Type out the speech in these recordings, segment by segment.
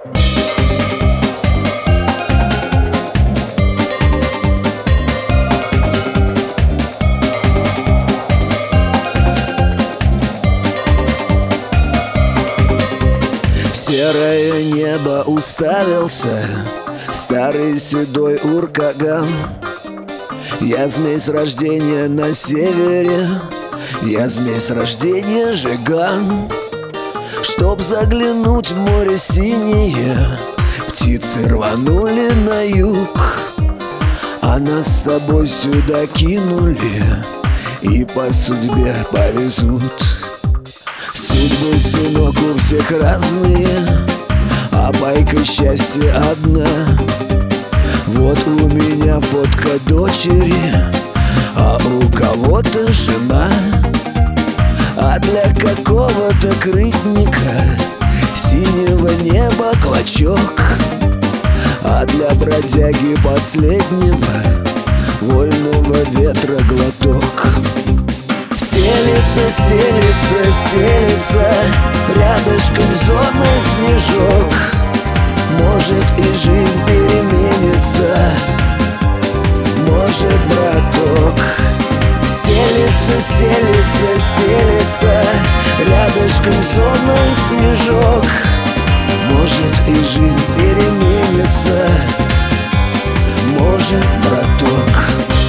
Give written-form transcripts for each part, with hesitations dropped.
В серое небо уставился старый седой уркаган. Я змей с рождения на севере, я змей с рождения жиган. Чтоб заглянуть в море синее, птицы рванули на юг, а нас с тобой сюда кинули и по судьбе повезут. Судьбы, сынок, у всех разные, а байка счастья одна. Вот у меня фотка дочери, а у кого-то жена. А для какого-то крытника синего неба клочок, а для бродяги последнего вольного ветра глоток. Стелится, стелится, стелится рядышком зона снежок. Может, и жизнь переменится, может, браток. Стелится, стелится, стелится рядышком зона снежок. Может, и жизнь переменится, может, браток.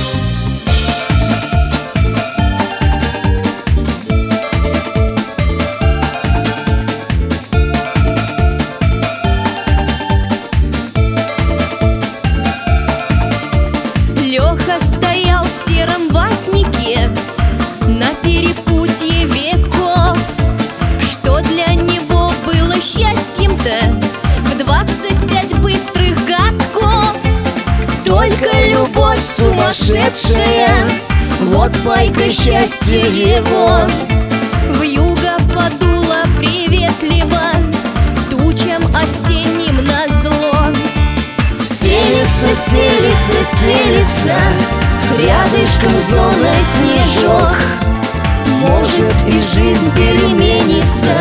Стоял в сером ватнике на перепутье веков. Что для него было счастьем-то в 25 быстрых годков? Только любовь сумасшедшая, вот байка счастья его. Вьюга подула приветливо тучам осенним назло. Стелится, стелится, стелится рядышком зона снежок. Может, и жизнь переменится,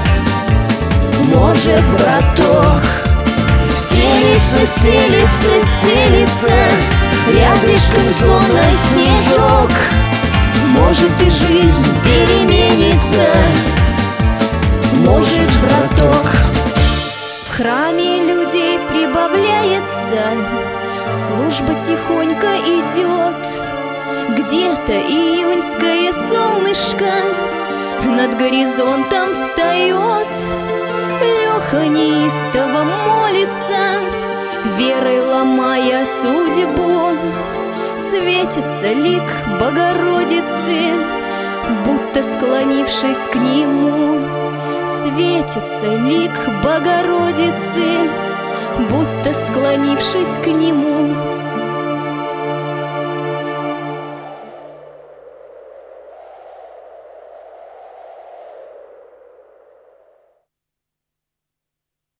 может, браток. Стелится, стелится, стелится рядышком зона снежок. Может, и жизнь переменится, может, браток. В храме людей прибавляется, служба тихонько идет. Где-то июньское солнышко над горизонтом встает. Леха неистово молится, верой ломая судьбу. Светится лик Богородицы, будто склонившись к нему. Светится лик Богородицы, будто склонившись к нему.